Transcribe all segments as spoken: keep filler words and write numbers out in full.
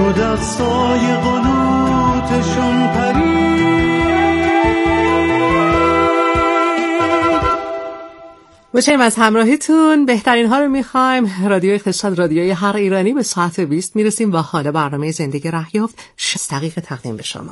زود از سایه قنوتشون پرید. متشکرم از همراهیتون. بهترین ها رو میخوایم. رادیو اقتصاد، رادیوی هر ایرانی. به ساعت بیست میرسیم و حالا برنامه زندگی رهیافت شصت دقیقه تقدیم به شما.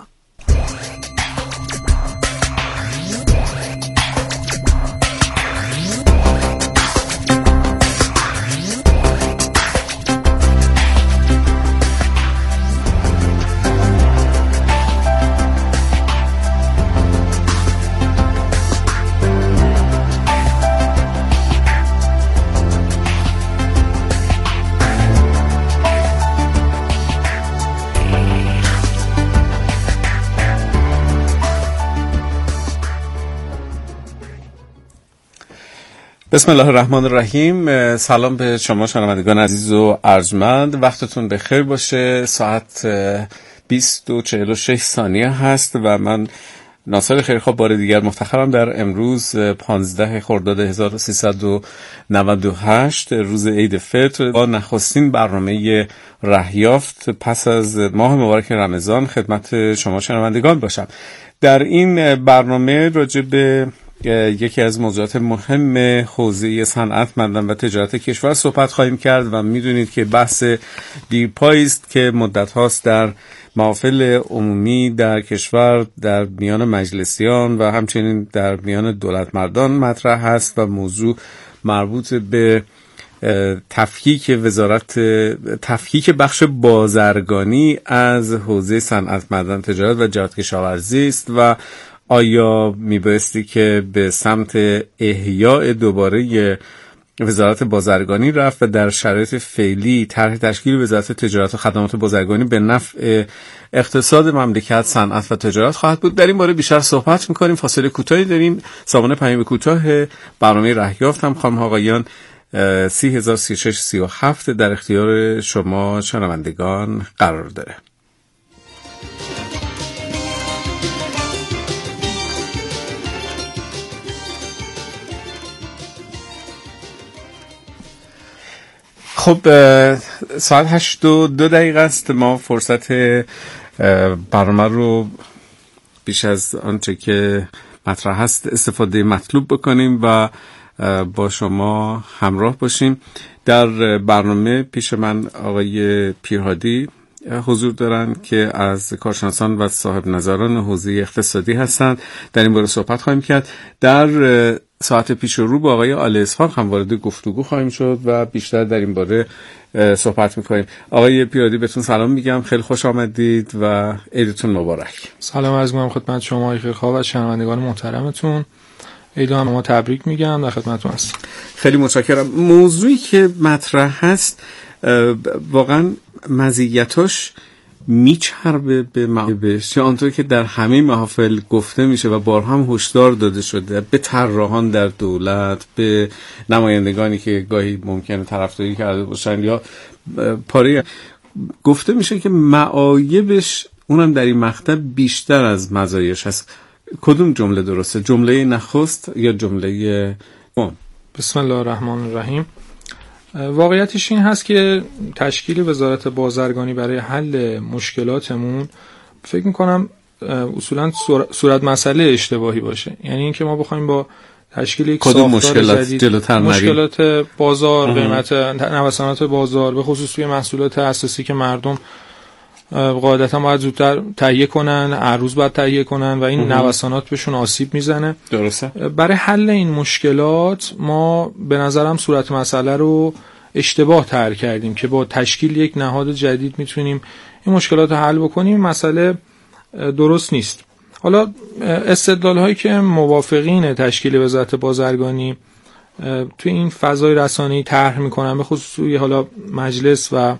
بسم الله الرحمن الرحیم. سلام به شما شنوندگان عزیز و ارجمند. وقتتون بخیر باشه. ساعت بیست و چهل و شش ثانیه هست و من ناصر خیرخواه بار دیگر مفتخرم در امروز پانزده خرداد هزار و سیصد و نود و هشت روز عید فطر با نخستین برنامه رهیافت پس از ماه مبارک رمضان خدمت شما شنوندگان باشم. در این برنامه راجع به یکی از موضوعات مهم حوزه صنعت، معدن و تجارت کشور صحبت خواهیم کرد و میدونید که بحث دیرپایی است که مدت هاست در محافل عمومی در کشور در میان مجلسیان و همچنین در میان دولت مردان مطرح هست و موضوع مربوط به تفکیک وزارت تفکیک بخش بازرگانی از حوزه صنعت، معدن، تجارت و جهاد کشاورزی است و آیا میبایستی که به سمت احیاء دوباره وزارت بازرگانی رفت و در شرایط فعلی طرح تشکیل وزارت تجارت و خدمات بازرگانی به نفع اقتصاد مملکت، صنعت و تجارت خواهد بود؟ در این باره بیشتر صحبت میکنیم. فاصله کوتاهی داریم. سامان پیام کوتاه برنامه رهیافت هم خانم آقایان سی هزار سی و شش سی و هفت در اختیار شما شنوندگان قرار داره. خب ساعت هشت و دو دقیقه است. ما فرصت برنامه رو بیش از آنچه که مطرح هست استفاده مطلوب بکنیم و با شما همراه باشیم. در برنامه پیش من آقای پیرهادی حضور دارند که از کارشناسان و صاحب نظران حوزه اقتصادی هستند. در این باره صحبت خواهیم کرد. در ساعت پیش رو با آقای آل اسحاق هم وارد گفتگو خواهیم شد و بیشتر در این باره صحبت میکنیم. آقای پیرهادی بهتون سلام میگم، خیلی خوش آمدید و عیدتون مبارک. سلام عرض میکنم خدمت شما آقای خیرخواه و شنوندگان محترمتون. عید هم ما تبریک میگم، در خدمتتون هستم. خیلی متشکرم. موضوعی که مطرح هست واقعا مزیتاش میچربه به معابش، یا آنطور که در همه محافل گفته میشه و بارها هم هشدار داده شده به طراحان در دولت، به نمایندگانی که گاهی ممکنه طرفداری کرده باشن یا پاره، گفته میشه که معایبش اونم در این مقطع بیشتر از مزایاش هست. کدوم جمله درسته؟ جمله نخست یا جمله اون؟ بسم الله الرحمن الرحیم. واقعیتش این هست که تشکیل وزارت بازرگانی برای حل مشکلاتمون فکر میکنم اصولا صورت مسئله اشتباهی باشه. یعنی اینکه ما بخوایم با تشکیل یک ساختار جدید مشکلات بازار، قیمت نوسانات بازار به خصوص توی محصولات اساسی که مردم قاعدتا باید زودتر تهیه کنن، هر روز باید تهیه کنن و این نوسانات بهشون آسیب میزنه. درسته. برای حل این مشکلات ما به نظرم صورت مسئله رو اشتباه طرح کردیم که با تشکیل یک نهاد جدید میتونیم این مشکلات رو حل بکنیم. مسئله درست نیست. حالا استدلال هایی که موافقین تشکیل وزارت بازرگانی توی این فضای رسانه‌ای طرح میکنن، به خصوص توی حالا مجلس و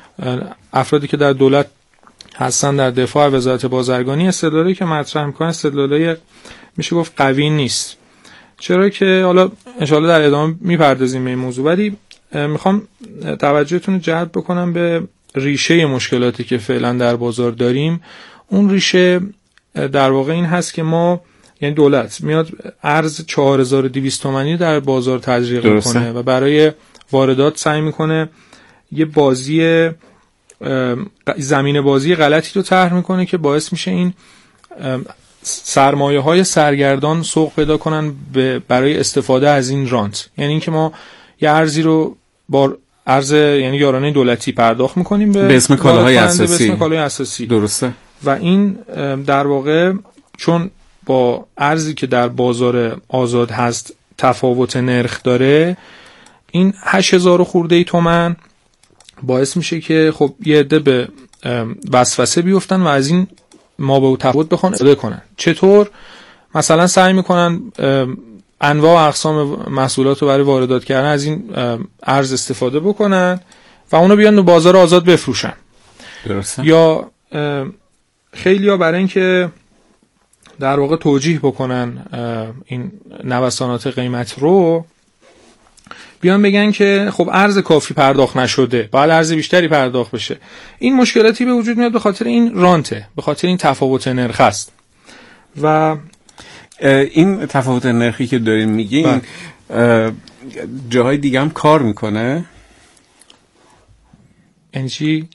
افرادی که در دولت هستن در دفاع وزارت بازرگانی، استدلالی که مطرح میکنن استدلالی میشه گفت قوی نیست. چرا که حالا انشاءالله در ادامه میپردازیم به این موضوع، ولی میخوام توجهتون رو جلب بکنم به ریشه مشکلاتی که فعلا در بازار داریم. اون ریشه در واقع این هست که ما، یعنی دولت میاد ارز چهار هزار و دویست تومانی در بازار تزریق میکنه و برای واردات سعی میکنه یه بازی زمین بازی غلطی رو طرح میکنه که باعث میشه این سرمایه های سرگردان سوق پیدا کنن برای استفاده از این رانت. یعنی اینکه ما یه ارزی رو با ارز یعنی یارانه دولتی پرداخت میکنیم به, به اسم کالاهای اساسی. به اسم کالاهای اساسی. درسته. و این در واقع چون با ارزی که در بازار آزاد هست تفاوت نرخ داره، این هشت هزار خورده ای تومن باعث میشه که خب یه عده به وسوسه بیفتن و از این ما به تفاوت بخوان استفاده کنن. چطور؟ مثلا سعی میکنن انواع و اقسام محصولات رو برای واردات کردن از این ارز استفاده بکنن و اونو بیان به بازار آزاد بفروشن. درسته. یا خیلی ها برای اینکه در واقع توجیه بکنن این نوسانات قیمت رو، بیان بگن که خب ارز کافی پرداخت نشده، باید ارز بیشتری پرداخت بشه. این مشکلاتی به وجود میاد به خاطر این رانته، به خاطر این تفاوت نرخ است. و این تفاوت نرخی که دارین میگین جاهای دیگه هم کار میکنه؟ یعنی چی؟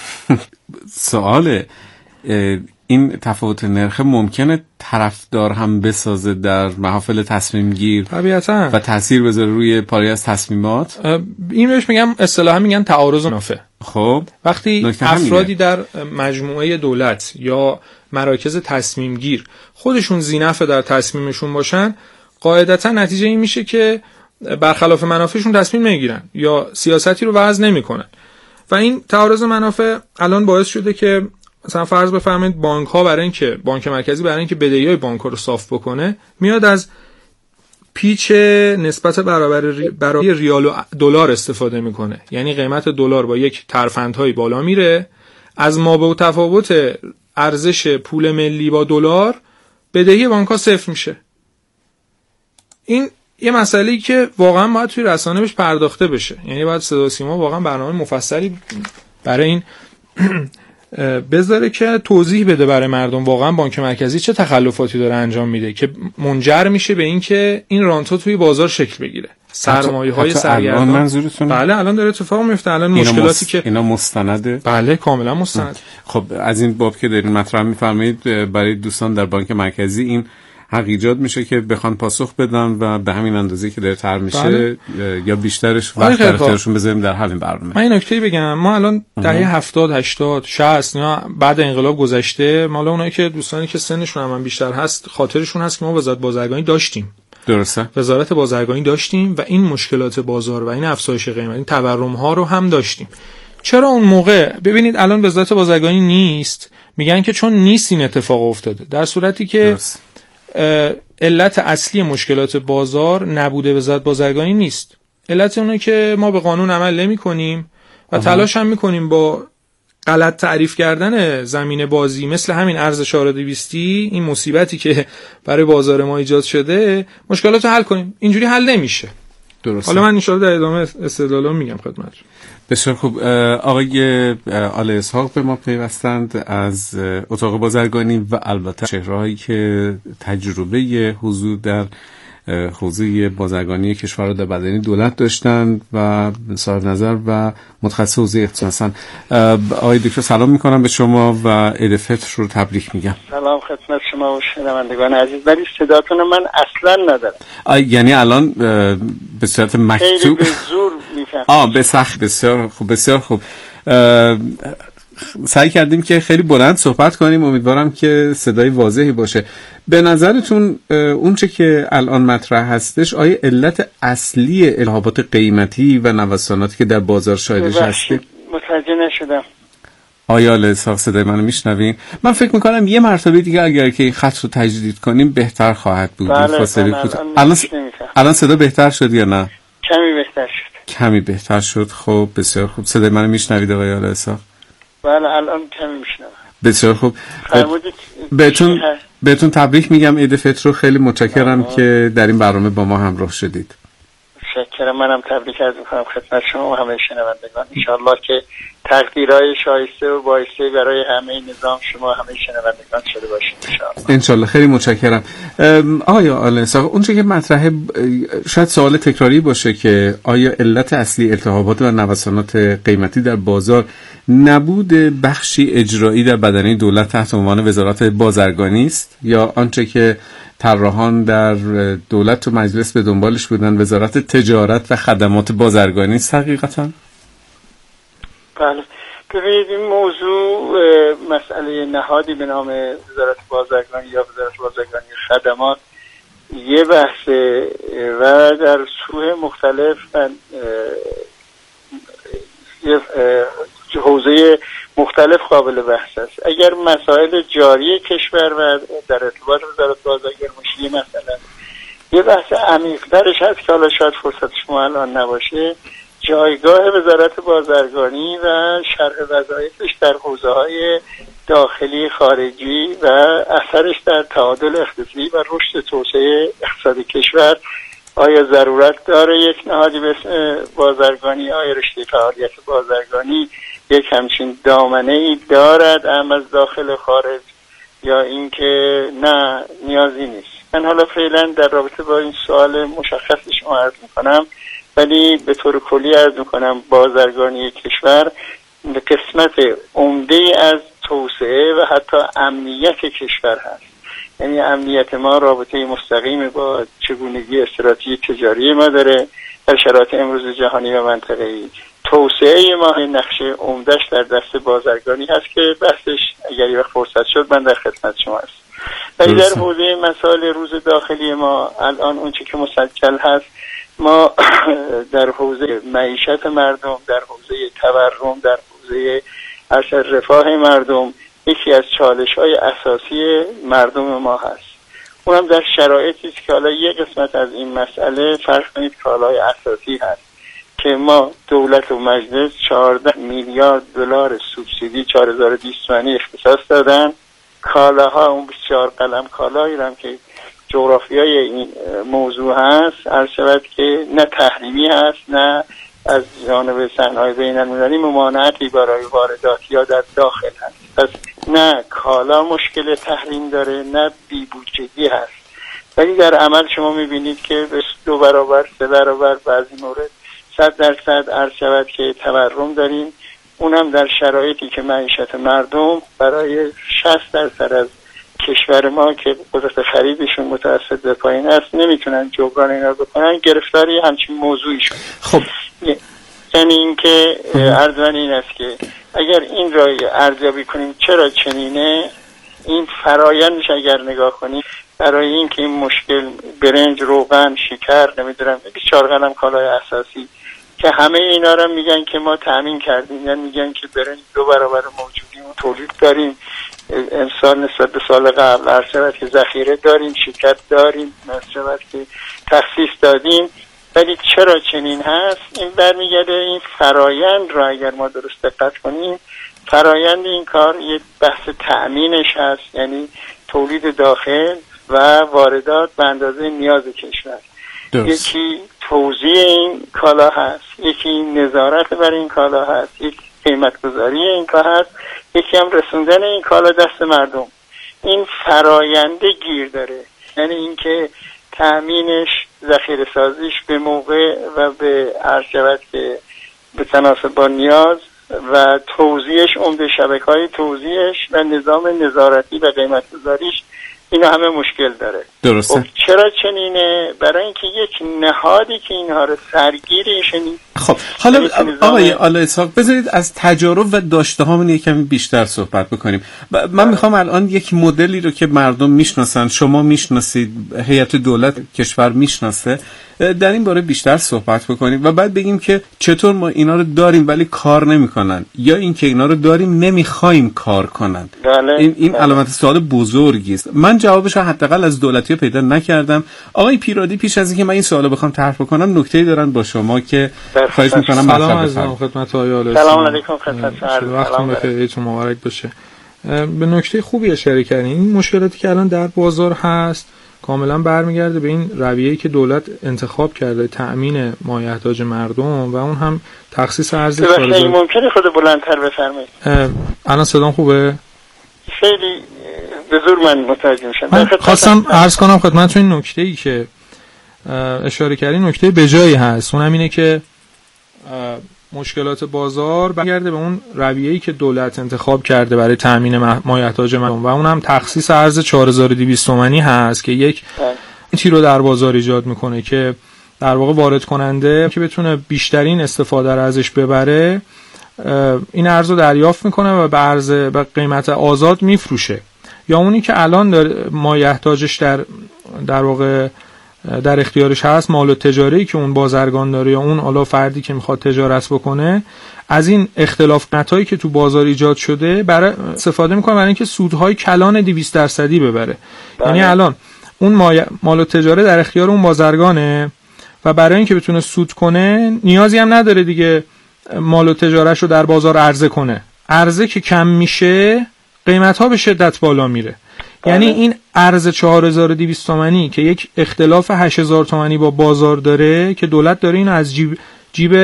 سواله. این تفاوت نرخ ممکنه طرفدار هم بسازه در محافل تصمیم گیر طبیعتاً و تاثیر بذاره روی پاری از تصمیمات؟ این بهش میگم اصطلاحاً میگن تعارض منافع. خب وقتی افرادی در مجموعه دولت یا مراکز تصمیم گیر خودشون ذی‌نفع در تصمیمشون باشن، قاعدتاً نتیجه این میشه که برخلاف منافعشون تصمیم نمیگیرن یا سیاستی رو وضع نمیکنن. و این تعارض منافع الان باعث شده که مثلا فرض بفرمایید بانک ها برای اینکه بانک مرکزی برای اینکه بدهی‌های بانک ها رو صاف بکنه، میاد از پیچ نسبت برابر برای ریال و دلار استفاده میکنه. یعنی قیمت دلار با یک ترفندهای بالا میره، از مابع تفاوت ارزش پول ملی با دلار بدهی بانک ها صفر میشه. این یه مسئله‌ای که واقعا باید توی رسانه بهش پرداخته بشه. یعنی باید صدا و سیما واقعا برنامه مفصلی برای این بذاره که توضیح بده برای مردم واقعا بانک مرکزی چه تخلفاتی داره انجام میده که منجر میشه به این که این رانت‌ها توی بازار شکل بگیره. سرمایه‌های سرگردان. منظورتون؟ بله الان داره اتفاق میفته. الان مشکلاتی مس... که اینا مستنده؟ بله کاملا مستند. خب از این باب که دارین مطرح میفرمایید برای دوستان در بانک مرکزی این حق ایجاد میشه که بخوان پاسخ بدن و به همین اندازه‌ای که داره طرح میشه بله. یا بیشترش وقت در اختیارشون بذاریم در همین برنامه. من این نکته بگم، ما الان دهه هفتاد هشتاد شصت یا بعد انقلاب گذشته، ما اونایی که دوستانی که سنشون هم بیشتر هست خاطرشون هست که ما وزارت بازرگانی داشتیم. درسته. وزارت بازرگانی داشتیم و این مشکلات بازار و این افزایش قیمت، این تورم ها رو هم داشتیم. چرا اون موقع ببینید الان وزارت بازرگانی نیست، میگن که چون نیست این اتفاق افتاده، در صورتی که درست. علت اصلی مشکلات بازار نبوده وزارت بازرگانی نیست. علت اونه که ما به قانون عمل نمی کنیم و تلاش هم می کنیم با غلط تعریف کردن زمین بازی مثل همین ارز چهار دویست این مصیبتی که برای بازار ما ایجاد شده مشکلات رو حل کنیم. اینجوری حل نمیشه. درسته. حالا من ان شاءالله در ادامه استدلالام میگم خدمتتون. بسیار خوب. آقای آل اسحاق به ما پیوستند از اتاق بازرگانی و البته چهرهایی که تجربه حضور در حوزه بازرگانی کشور را در بدنی دولت داشتند و صاحب نظر و متخصص حوزه اقتصاد هستند. آقای دکتر سلام میکنم به شما و عید فطر رو تبریک میگم. سلام خدمت شما و شنوندگان عزیز. ولی صداتون من اصلا ندارم. یعنی الان به صورت مکتوب خیلی به زور میفهمم. آه به سخت. بسیار خوب بسیار خوب. سعی کردیم که خیلی بلند صحبت کنیم، امیدوارم که صدای واضحی باشه. به نظرتون اون چه که الان مطرح هستش آیا علت اصلی الهابات قیمتی و نوساناتی که در بازار شاهدش هستید؟ متوجه نشدم. آیا لحظه صدای منو میشنوین؟ من فکر میکنم یه مرتبه دیگه اگر که این خط رو تجدید کنیم بهتر خواهد بود. بله فاصله الان, الان, الان صدا بهتر شد یا نه؟ کمی بهتر شد. کمی بهتر شد. خب بسیار خوب. صدای منو میشنوید آقای آل اسحاق؟ بله الان کمی میشنوم. بسیار خوب. بهتون بهتون تبریک میگم عید فطر رو. خیلی متشکرم آه. که در این برنامه با ما همراه شدید. متشکرم. منم تبریک عرض میکنم خدمت شما و همه شنوندگان. ان شاء الله که تقدیرهای شایسته و بایسته برای همه نظام شما همه شنوندگان شده باشید انشاءالله. انشالله. خیلی متشکرم. آیا آل انصاف اونچه که مطرحه شاید سوال تکراری باشه که آیا علت اصلی التهابات و نوسانات قیمتی در بازار نبود بخشی اجرایی در بدنه دولت تحت عنوان وزارت بازرگانی است یا آنچه که طراحان در دولت و مجلس به دنبالش بودن وزارت تجارت و خدمات بازرگانی است حقیقتا؟ بله، ببینید این موضوع مسئله نهادی به نام وزارت بازرگانی یا وزارت بازرگانی خدمات یه بحثه و در سوه مختلف حوزه مختلف قابل بحث است. اگر مسائل جاری کشور و در ارتباط وزارت بازرگانی باشه مثلا یه بحث عمیق‌ترش هست که حالا شاید فرصت شما الان نباشه، جایگاه وزارت بازرگانی و شرح وظایفش در حوزه‌های داخلی خارجی و اثرش در تعادل اقتصادی و رشد توسعه اقتصاد کشور. آیا ضرورت داره یک نهادی به اسم بازرگانی؟ آیا رشته فعالیت بازرگانی یک همچین دامنه‌ای دارد هم از داخل خارج یا اینکه نه نیازی نیست؟ من حالا فعلا در رابطه با این سوال مشخص شما عرض می‌کنم، ولی به طور کلی عرض می‌کنم بازرگانی کشور قسمت عمده از توسعه و حتی امنیت کشور هست. یعنی امنیت ما رابطه مستقیم با چگونگی استراتژی تجاری ما داره در شرایط امروز جهانی و منطقه‌ای. توسعه ما نقشه عمده‌اش در دست بازرگانی هست که بحثش اگر یک فرصت شد من در خدمت شما هست. ولی در حوزه مسائل روز داخلی ما الان اون چیزی که مسجل هست، ما در حوزه معیشت مردم، در حوزه تورم، در حوزه ارشد رفاه مردم یکی از چالش‌های اساسی مردم ما هست. اونم در شرایطی است که حالا یک قسمت از این مسئله فرض کنید کالای اساسی هست که ما دولت و مجلس چهارده میلیارد دلار سوبسیدی چهار هزار و دویست تومانی اختصاص دادن. کالاها اون بیست و چهار قلم کالایی هم که جغرافیای این موضوع هست عرض شود که نه تحریمی هست نه از جانب صحنه‌های بین‌المللی ممانعتی برای واردات یا در داخل هست. پس نه کالا مشکل تحریم داره نه بی‌بودجگی هست، ولی در عمل شما می‌بینید که به دو برابر سه برابر بعضی مورد صد درصد عرض شود که تورم داریم، اونم در شرایطی که معیشت مردم برای شصت درصد از کشور ما که قدرت خریدشون متوسط به پایین است نمیتونن جبران اینا بکنن، گرفتاری همچین موضوعی شد. خب یعنی این که عرض من این است که اگر این را ارزیابی کنیم چرا چنینه، این فرایندش اگر نگاه کنیم برای این که این مشکل برنج، روغن، شکر، نمیدونم بیست و چهار قلم کالای اساسی که همه اینا را میگن که ما تامین کردیم، یعنی میگن که برنج دو برابر موجودی و تولید داریم، امسال نسبت به سال قبل هر شود که ذخیره داریم، شرکت داریم، هر شود که تخصیص دادیم، ولی چرا چنین هست؟ این برمیگرده این فرایند را اگر ما درست دقت کنیم، فرایند این کار یه بحث تأمینش هست، یعنی تولید داخل و واردات به اندازه نیاز کشور. درست. یکی توزیع این کالا هست، یکی نظارت بر این کالا هست، یکی قیمت گذاری این کالا هست، یکی هم رسوندن این کالا دست مردم. این فراینده گیر داره، یعنی اینکه تأمینش، ذخیره سازیش به موقع و به عرض شود که به تناسب با نیاز و توزیعش، عمده شبکه‌های توزیعش و نظام نظارتی و قیمت گذاریش، اینا همه مشکل داره. درسته. خب چرا چنینه؟ برای اینکه یک نهادی که اینها رو سرگیرش نیست. خب حالا آقای آل اسحاق بذارید از تجارب و داشته هامون یکمی بیشتر صحبت بکنیم. من میخوام الان یک مدلی رو که مردم میشناسن، شما میشناسید، هیئت دولت کشور میشناسه، در این باره بیشتر صحبت بکنیم و بعد بگیم که چطور ما اینا رو داریم ولی کار نمیکنن، یا اینکه اینا رو داریم نمیخوایم کار کنن. بله. این این بله. علامت سوال بزرگی است. من جوابش رو حداقل از دولتی‌ها پیدا نکردم. آقای پیرادی پیش از اینکه من این سوالو بخوام طرح کنم نکته‌ای دارن با شما که خواهش می‌کنم سلام عزیزم خدمت آقای آل اسحاق. سلام علیکم خدمت شما. وقتتون بخیر، عیدتون مبارک باشه. به نکته خوبی اشاره کردین. این مشکلاتی که الان در بازار هست کاملا برمیگرده به این رویه‌ای که دولت انتخاب کرده تأمین مایحتاج مردم و اون هم تخصیص ارز چهار هزار. ممکنه خود بلندتر بفرمایید؟ الان صدام خوبه؟ خیلی به زور من متوجه میشم. من خواستم عرض کنم خدمتتون این نکته‌ای که اشاره کردین نکته بجایی هست، اونم اینه که مشکلات بازار برگرده به اون رویه‌ای که دولت انتخاب کرده برای تامین مایحتاج مردم و اونم تخصیص ارز چهار هزار و دویست تومانی هست که یک چیزی رو در بازار ایجاد میکنه که در واقع وارد کننده که بتونه بیشترین استفاده رو ازش ببره این ارز رو دریافت میکنه و به ارز به قیمت آزاد میفروشه، یا اونی که الان داره مایحتاجش در در واقع در اختیارش هست، مال تجاری که اون بازرگان داره یا اون حالا فردی که میخواد تجارت بکنه، از این اختلاف قیمتایی که تو بازار ایجاد شده برای استفاده میکنه برای اینکه سودهای کلان دویست درصدی ببره. یعنی الان اون مال تجاری در اختیار اون بازرگانه و برای اینکه بتونه سود کنه نیازی هم نداره دیگه مال تجارتش رو در بازار عرضه کنه. عرضه که کم میشه قیمت‌ها به شدت بالا میره. یعنی این ارز چهار هزار و دویست تومانی که یک اختلاف هشت هزار تومانی با بازار داره که دولت داره اینو از جیب جیب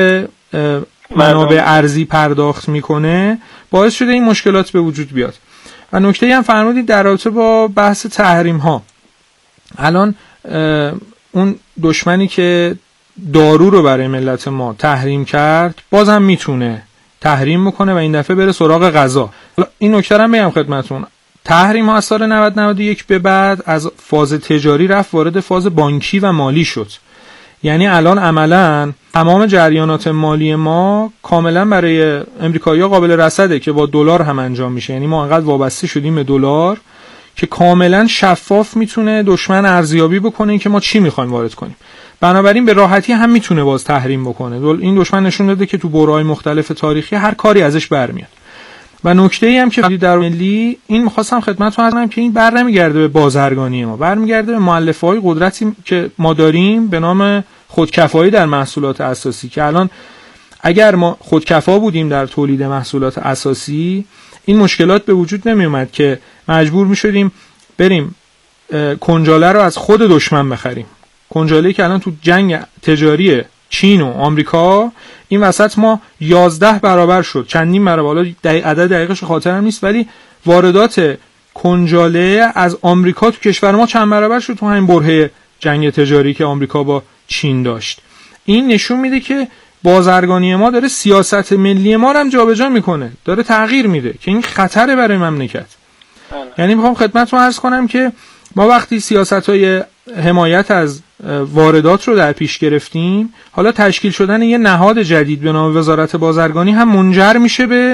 منابع ارزی پرداخت میکنه، باعث شده این مشکلات به وجود بیاد. و نکته‌ای هم فرمودید در رابطه با بحث تحریم ها، الان اون دشمنی که دارو رو برای ملت ما تحریم کرد بازم میتونه تحریم بکنه و این دفعه بره سراغ غذا. این نکته رو بگم خدمتتون، تحریم ها از سال نود نود و یک به بعد از فاز تجاری رفت وارد فاز بانکی و مالی شد. یعنی الان عملاً تمام جریانات مالی ما کاملا برای امریکایی‌ها قابل رصده که با دلار هم انجام میشه. یعنی ما انقدر وابسته شدیم به دلار که کاملا شفاف میتونه دشمن ارزیابی بکنه که ما چی میخوایم وارد کنیم. بنابراین به راحتی هم میتونه باز تحریم بکنه. این دشمن نشون داده که تو برهه‌های مختلف تاریخی هر کاری ازش برمیاد. و نکته‌ای هم که در ملی این می‌خواستم خدمتتون عرض کنم که این بر نمیگرده به بازرگانی ما، برمیگرده به مؤلفه‌های قدرتی که ما داریم به نام خودکفایی در محصولات اساسی، که الان اگر ما خودکفا بودیم در تولید محصولات اساسی این مشکلات به وجود نمی اومد که مجبور می‌شدیم بریم کنجاله رو از خود دشمن بخریم. کنجاله‌ای که الان تو جنگ تجاری چین و آمریکا این وسط ما یازده برابر شد، چندین برابر، حالا عدد دقیقش خاطرم نیست، ولی واردات کنجاله از آمریکا تو کشور ما چند برابر شد تو همین برهه جنگ تجاری که آمریکا با چین داشت. این نشون میده که بازرگانی ما داره سیاست ملی ما رو هم جابجا میکنه، داره تغییر میده که این خطره برای مملکت. یعنی میخوام خدمتتون عرض کنم که ما وقتی سیاست‌های حمایت از واردات رو در پیش گرفتیم، حالا تشکیل شدن یه نهاد جدید به نام وزارت بازرگانی هم منجر میشه به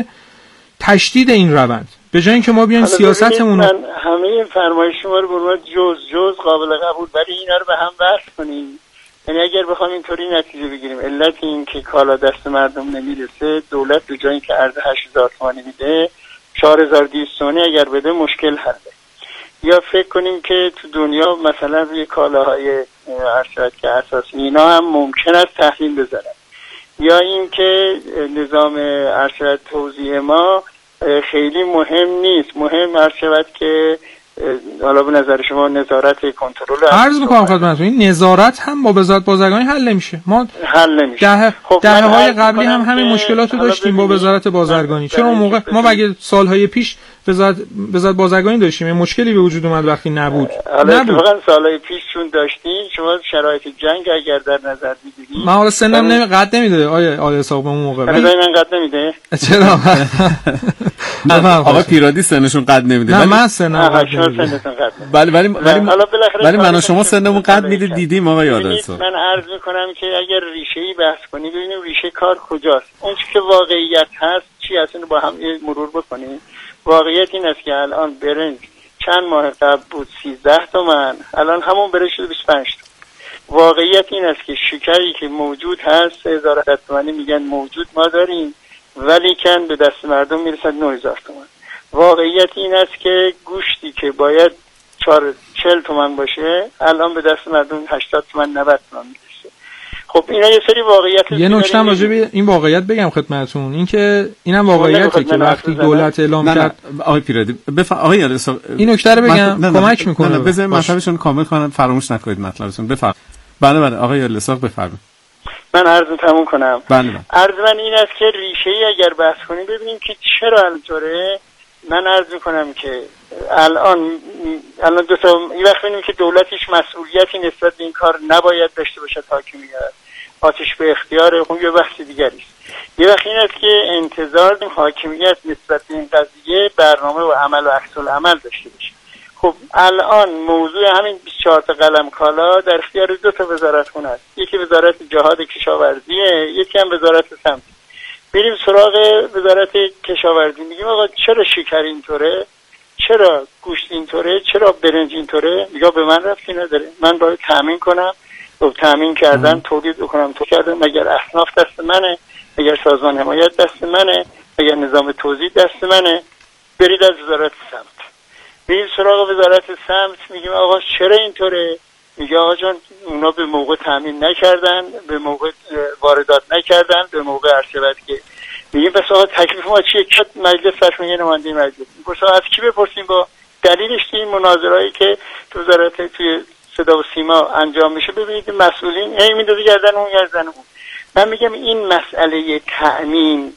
تشدید این روند. به جای اینکه ما بیایم سیاستمون من همه فرمایش شما رو به عنوان جز جز قابل قبول، ولی اینا رو به هم وصل کنیم. یعنی اگر بخوام اینطوری نتیجه بگیریم علت این که کالا دست مردم نمیرسه، دولت به جای اینکه ارز هشت هزار تومانی میده چهار هزار و دویست تومانی اگر بده مشکل حله. یا فکر کنیم که تو دنیا مثلا روی کالاهای ارشد که اساسی اینا هم ممکن است تحریم بزنن، یا این که نظام ارشد توزیع ما خیلی مهم نیست، مهم ارشد که حالا به نظر شما نظارت کنترل عرض می‌کنم خدمتتون این نظارت هم با وزارت بازرگانی حل نمیشه. ما حل نمیشه. ده خب دهه‌های قبلی هم همین مشکلات رو داشتیم با وزارت بازرگانی. چرا اون موقع ما مگه سالهای پیش وزارت وزارت بازرگانی داشتیم؟ مشکلی به وجود اومد وقتی نبود؟ نبود. واقعا سالهای پیش چون داشتیم، شما شرایط جنگ اگر در نظر بگیرید، من حالا سنم نمی قد نمیده آیه آیه حساب اون موقع. ولی من قد نمیده. چرا؟ آقا پیرادی سنشون قد نمیده. نه من سنم قد نمیده. ولی ولی ولی ولی من و شما سنمون قد میده دیدیم آقا یادتون. من عرض میکنم که اگر ریشه‌ای بحث کنیم ببینیم ریشه کار کجاست. اون چیزی که واقعیت هست چی هست با هم مرور بکنیم. واقعیت این است که الان برنج چند ماه قبل بود سیزده تومن، الان همون برنج شده بیست و پنج تومن. واقعیت این است که شکری که موجود هست سه هزار و صد تومانی میگن موجود ما داریم، ولی کن به دست مردم میرسد نه هزار تومن. واقعیت این است که گوشتی که باید چهل تومن باشه الان به دست مردم هشتاد تومن نود تومن میرسه. خب اینا یه سری واقعیت. یه نکته هم راجع به این واقعیت بگم خدمتتون، این که اینم واقعیته که وقتی دولت اعلام کرد. آقای پیرادی بف... آقای علیرضا این نکته رو بگم کمک میکنه. نه بذارید مطلبشون کامل کنم، فراموش نکنید مطلبتون. بفرمایید. بله بله آقای علیرضا بفرمایید. من عرض تموم کنم. بله. عرض من این است که ریشه ای اگر بحث کنیم ببینیم که چرا اینطوره. من عرض میکنم که الان الان دو تا این وقت ببینیم که دولت هیچ مسئولیتی نسبت به این کار نباید داشته باشه، حاکمیت آتش به اختیار اون یه بحث دیگری است. یه وقت این است که انتظار داریم حاکمیت نسبت به این قضیه برنامه و عمل و عکس العمل داشته باشه. خب الان موضوع همین بیست و چهار تا قلم کالا در اختیار دو تا وزارتخونه است. یکی وزارت جهاد کشاورزیه، یکی هم وزارت سمت. میریم سراغ وزارت کشاورزی، میگیم آقا چرا شکر اینطوره، چرا گوشت اینطوره، چرا برنج اینطوره؟ میگه به من ربطی نداره، من باید تامین کنم. و تامین کردن تولید بکنم تو کردم، مگر اصناف دست منه، مگر سازمان حمایت دست منه، مگر نظام توزیع دست منه؟ برید از وزارت سمت. میریم سراغ وزارت سمت، میگیم آقا چرا اینطوره؟ میگه آقا جان اونا به موقع تامین نکردن، به موقع واردات نکردن، به موقع ارشد که میگیم پس آقا تکلیف ما چیه؟ که مجلس فرشون یه نماینده مجلس میپرسه از کی بپرسیم؟ با دلیلش این مناظرهایی که تو وزارت توی صدا و سیما انجام میشه ببینید مسئولین هی میندازه گردن اون گردن اون. من میگم این مسئله تأمین،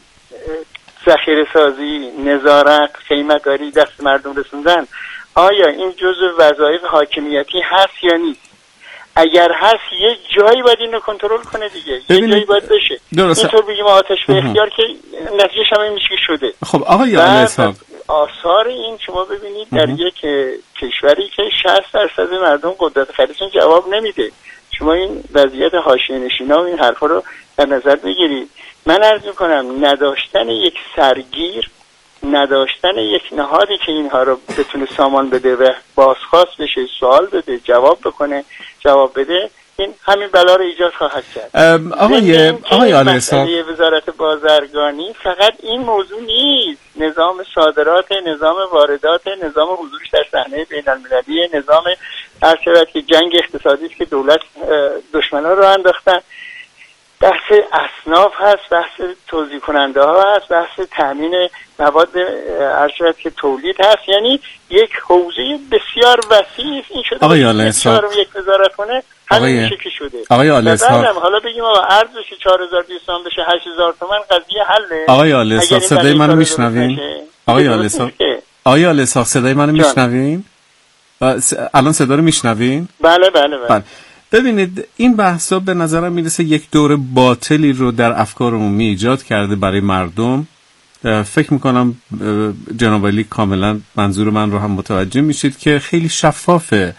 ذخیره سازی، نظارت، خیمه‌داری، دست مردم رسوندن، آیا این جزء وظایف حاکمیتی هست یا نیست؟ اگر هست یه جایی باید اینو کنترل کنه دیگه، یه جایی باید بشه. اینطور بگیم آتش به اختیار که نتیجهش هم این میشه شده. خب آقای علیرضا آثار این شما ببینید در یک کشوری که شصت درصد مردم قدرت خریدشون جواب نمیده. شما این وضعیت حاشیه‌نشینا و این حرفا رو در نظر بگیرید. من عرض می‌کنم نداشتن یک سرگیر، نداشتن یک نهادی که اینها رو بتونه سامان بده و بازخواست بشه، سوال بده، جواب بکنه، جواب بده، این همین بلا رو ایجاد خواهد کرد. آقای آقای علیرضا وزارت بازرگانی فقط این موضوع نیست، نظام صادرات، نظام واردات، نظام حضورش در صحنه بین‌المللی، نظام ارشد که جنگ اقتصادی است که دولت دشمنا رو انداختن، بحث اصناف هست، بحث توزیع کننده ها هست، بحث تامین مواد ارشد که تولید هست. یعنی یک حوزه بسیار وسیع است. این شده آقای علیرضا یک وزارتخونه همین شکلی شده. آقای علیرضا حالا بگیم آقا ارزش چهار هزار و دویست تومان بشه هشت هزار تومان، قضیه حله. آقای علیرضا صدای منو میشنوین؟ آقای علیرضا آقای علیرضا صدای منو میشنوین؟ الان صدا رو میشنوین؟ بله بله بله, بله. ببینید این بحثا به نظرم میرسه یک دور باطلی رو در افکار عمومی ایجاد کرده برای مردم. فکر میکنم جناب علی کاملا منظور من رو هم متوجه میشید که خیلی شفافه.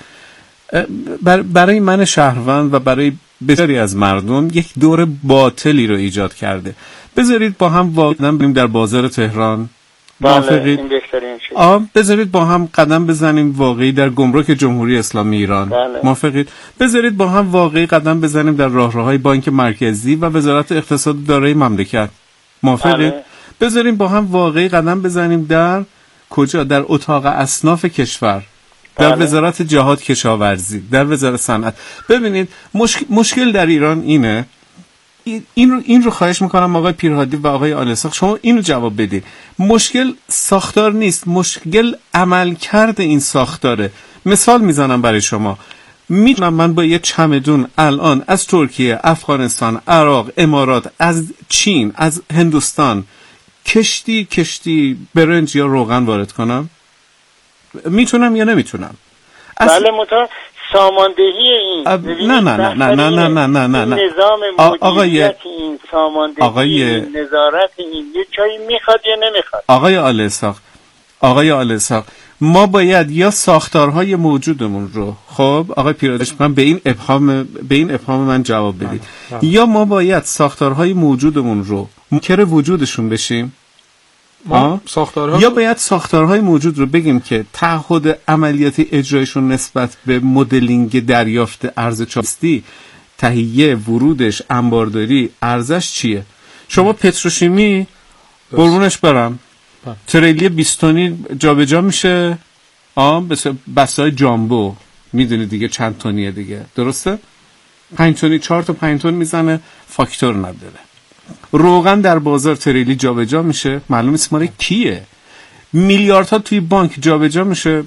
برای من شهروند و برای بسیاری از مردم یک دور باطلی رو ایجاد کرده. بذارید با هم واقعا بریم در بازار تهران. بله آه بذارید با هم قدم بزنیم واقعی در گمرک جمهوری اسلامی ایران. بله. موافقید؟ بذارید با هم واقعی قدم بزنیم در راهروهای بانک مرکزی و وزارت اقتصاد و دارایی مملکت. موافقید؟ بله. بذاریم با هم واقعی قدم بزنیم در کجا؟ در اتاق اصناف کشور، در بله. وزارت جهاد کشاورزی، در وزارت صنعت. ببینید مشک... مشکل در ایران اینه، این رو این رو خواهش میکنم آقای پیرهادی و آقای علیرضا شما اینو جواب بدید. مشکل ساختار نیست، مشکل عملکرد این ساختاره. مثال میزنم برای شما. میتونم من با یه چمدون الان از ترکیه، افغانستان، عراق، امارات، از چین، از هندوستان کشتی کشتی برنج یا روغن وارد کنم؟ میتونم یا نمیتونم؟ بله متا ساماندهی این اب... نه نه نه نه نه نه نه نه نه نه نظام مدیریت این ساماندهی آقای... این نظارت این یه جایی میخواد یا نمیخواد. آقای علیرضا آقای علیرضا ما باید یا ساختارهای موجودمون رو، خب آقای پیرادش میگم به این ابهام به این ابهام من جواب بدید، یا ما باید ساختارهای موجودمون رو منکر وجودشون بشیم، ما ساختارها یا باید ساختارهای موجود رو بگیم که تعهد عملیاتی اجرایشون نسبت به مدلینگ دریافت ارز چاپستی، تهیه، ورودش، انبارداری، ارزش چیه؟ شما پتروشیمی قربونش برم تریلی بیست تنی جابجا میشه، آ بسای جامبو میدونی دیگه چند تونیه دیگه، درسته؟ پنج تونی چهار تا پنج تون میزنه، فاکتور نداره. روغن در بازار تریلی جابجا میشه، معلوم نیست مال کیه. میلیاردها توی بانک جابجا میشه.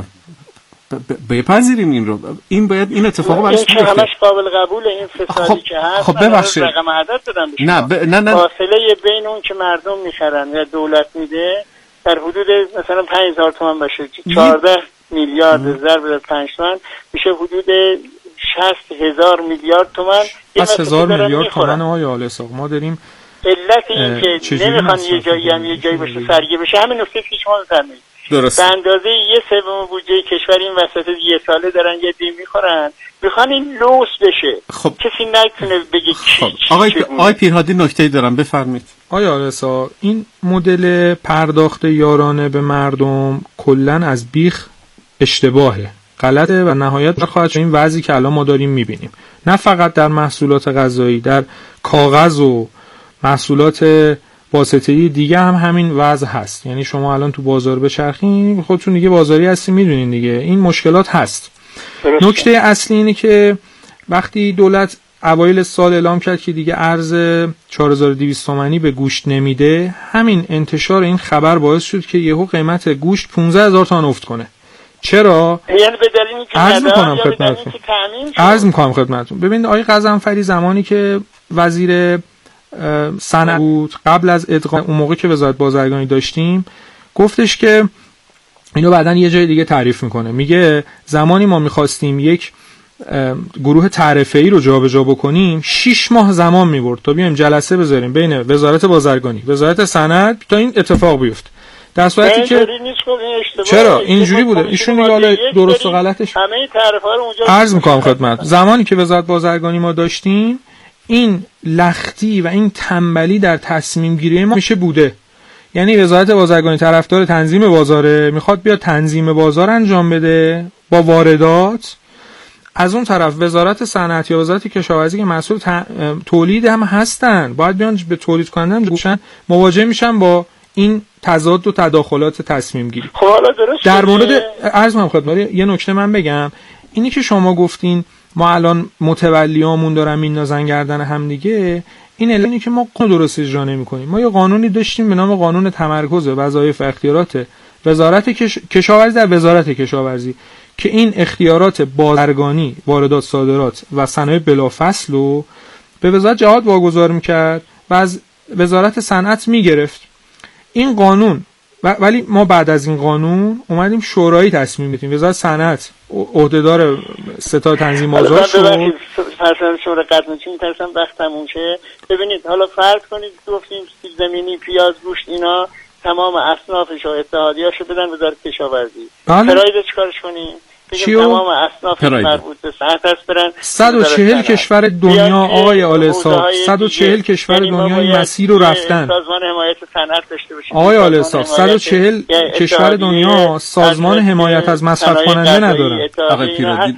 بپذیریم این رو، این باید این اتفاق براش بیفته. همش قابل قبوله این فسادی خب، که هست. خب ببخشید رقم عدد بدم بشم. نه ب... نه نه فاصله بین اون که مردم میخرن یا دولت میده در حدود مثلا پنج هزار تومان باشه، چهارده میلیارد ضرب در پنج تومان میشه حدود شصت هزار میلیارد تومان. پس هزار میلیارد تومان آقای آل اسحاق ما داریم. علت این که نمیخوان یه جایی هم یه جایی باشه سرگیر بشه همین نکته که شما می‌فرمایید. درست. به اندازه یه سوم بودجه کشور این وسط یه ساله دارن یه دی میخورن، میخوان این لوس بشه. خب کسی نتونه بگه خب. چی آقای پ... آقای پیرهادی نکته‌ای دارم، بفرمایید. آقای آل اسحاق این مدل پرداخت یارانه به مردم کلاً از بیخ اشتباهه، غلطه و نهایت خواهد شد این وضعی که الان ما داریم میبینیم، نه فقط در محصولات غذایی، در کاغذ و محصولات واسطه‌ای دیگه هم همین وضع هست. یعنی شما الان تو بازار بچرخین، خودتون دیگه بازاری هستین میدونین دیگه این مشکلات هست. نکته اصلی اینه که وقتی دولت اوایل سال اعلام کرد که دیگه ارز چهار هزار و دویست تومانی به گوشت نمیده، همین انتشار این خبر باعث شد که یهو قیمت گوشت پانزده هزار تومان افت کنه. چرا؟ یعنی به دلیلی که عرض میکنم خدمتتون عرض میکنم خدمتتون ببینید آقای غضنفری زمانی که وزیر صنعت بود، قبل از ادغام اون موقع که وزارت بازرگانی داشتیم، گفتش که اینو بعدن یه جای دیگه تعریف میکنه، میگه زمانی ما میخواستیم یک گروه تعرفه‌ای رو جابجا بکنیم شش ماه زمان میبرد تا بیایم جلسه بذاریم بین وزارت بازرگانی وزارت صنعت تا این اتفاق بیفته. در صورتی که چرا اینجوری بوده، ایشون میگه حالا درست و غلطش همه تعرفه‌ها رو اونجا عرض میکنم خدمت. زمانی که وزارت بازرگانی ما داشتیم این لختی و این تنبلی در تصمیم گیری ما میشه بوده. یعنی وزارت بازرگانی طرفدار تنظیم بازاره، میخواد بیا تنظیم بازار انجام بده با واردات، از اون طرف وزارت صنعت یا وزارت کشاورزی که مسئول تولید هم هستن باید بیان به تولید کننده هم گوشن، مواجه میشن با این تضاد و تداخلات تصمیم گیری. خب حالا درست در مورد عرض من خدمت یه نکته من بگم، اینی که شما گفتین ما الان متولیامون دارن میندازن گردن هم دیگه، این علتی که ما قانون درست اجرا نمی‌کنیم. ما یه قانونی داشتیم به نام قانون تمرکز وظایف و اختیارات وزارت کش... کشاورزی در وزارت کشاورزی که این اختیارات بازرگانی، واردات، صادرات و صنایع بلافصل رو به وزارت جهاد واگذار می‌کرد و از وزارت صنعت می‌گرفت. این قانون و ولی ما بعد از این قانون اومدیم شورایی تصمیم بگیریم. وزارت صنعت عهدهدار ستاد تنظیم بازار شد. مثلا شورای قدمتی می‌ترسم وقت تموم شه. ببینید حالا فرض کنید گفتیم سیب زمینی، پیاز، گوشت اینا تمام اصنافش و اتحادیه‌اشو بدن وزارت کشاورزی. پراید چیکارش کنیم؟ تمام اصناف مربوط به صنعت هست برن صد و چهل کشور دنیا آقای آل اسحاق صد و چهل کشور دنیا این مسیر رو رفتن. سازمان حمایت صنعت داشته باشیم آقای آل اسحاق صد و چهل کشور دنیا سازمان حمایت از مصرف کننده ندارن. آقای پیرهادی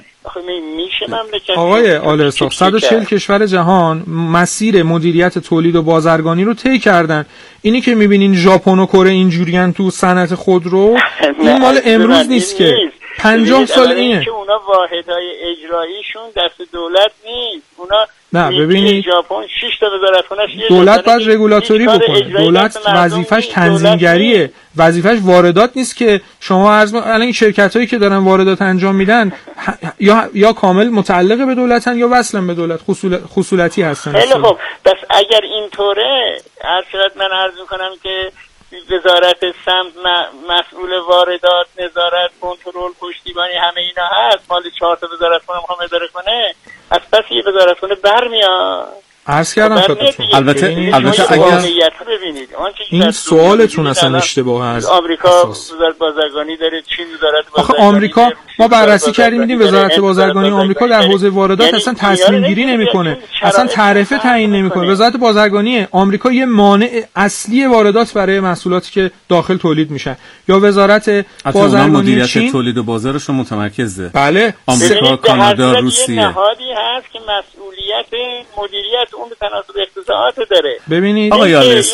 آقای آل اسحاق صد و چهل کشور جهان مسیر مدیریت تولید و بازرگانی رو طی کردن. اینی که میبینین ژاپن و کره اینجوریان تو صنعت خودرو، این مال امروز نیست که پنجاه سال اینه که اونا واحدهای اجراییشون دست دولت نیست. اونا نه ببینید ژاپن شش تا وزارتخونه‌اش دولت باید رگولاتوری بکنه. دولت وظیفش تنظیمگریه، وظیفش واردات نیست که شما از الان این شرکتایی که دارن واردات انجام میدن یا یا کامل متعلق به دولتن یا وصلا به دولت، خصول... خصولتی هستن. خیلی خب بس اگر اینطوره هر چقدر من عرض میکنم که وزارت سمت مسئول واردات، نظارت، کنترل، پشتیبانی همه اینا هست، مال چهار تا وزارتخونه میخوام اداره کنه، از پس یه وزارتخونه برمیاد. عرض کردم خدمتتون. البته البته اگر ببینید این سوالتون اصلا اشتباهه. از آمریکا وزارت بازرگانی داره، چین وزارت بازرگانی. آخه آمریکا ما بررسی کردیم دیدیم وزارت بازرگانی آمریکا در حوزه واردات اصلا تصمیم گیری نمیکنه، اصلا تعرفه تعیین نمیکنه. وزارت بازرگانی آمریکا یه مانع اصلی واردات برای محصولاتی که داخل تولید میشن. یا وزارت بازرگانی مدیریت چین تولید و بازارش رو متمرکزه. بله آمریکا، کانادا، روسیه. نهادی هست که مسئولیت مدیریت اون به تناسب اقتصادات داره. ببینید آقای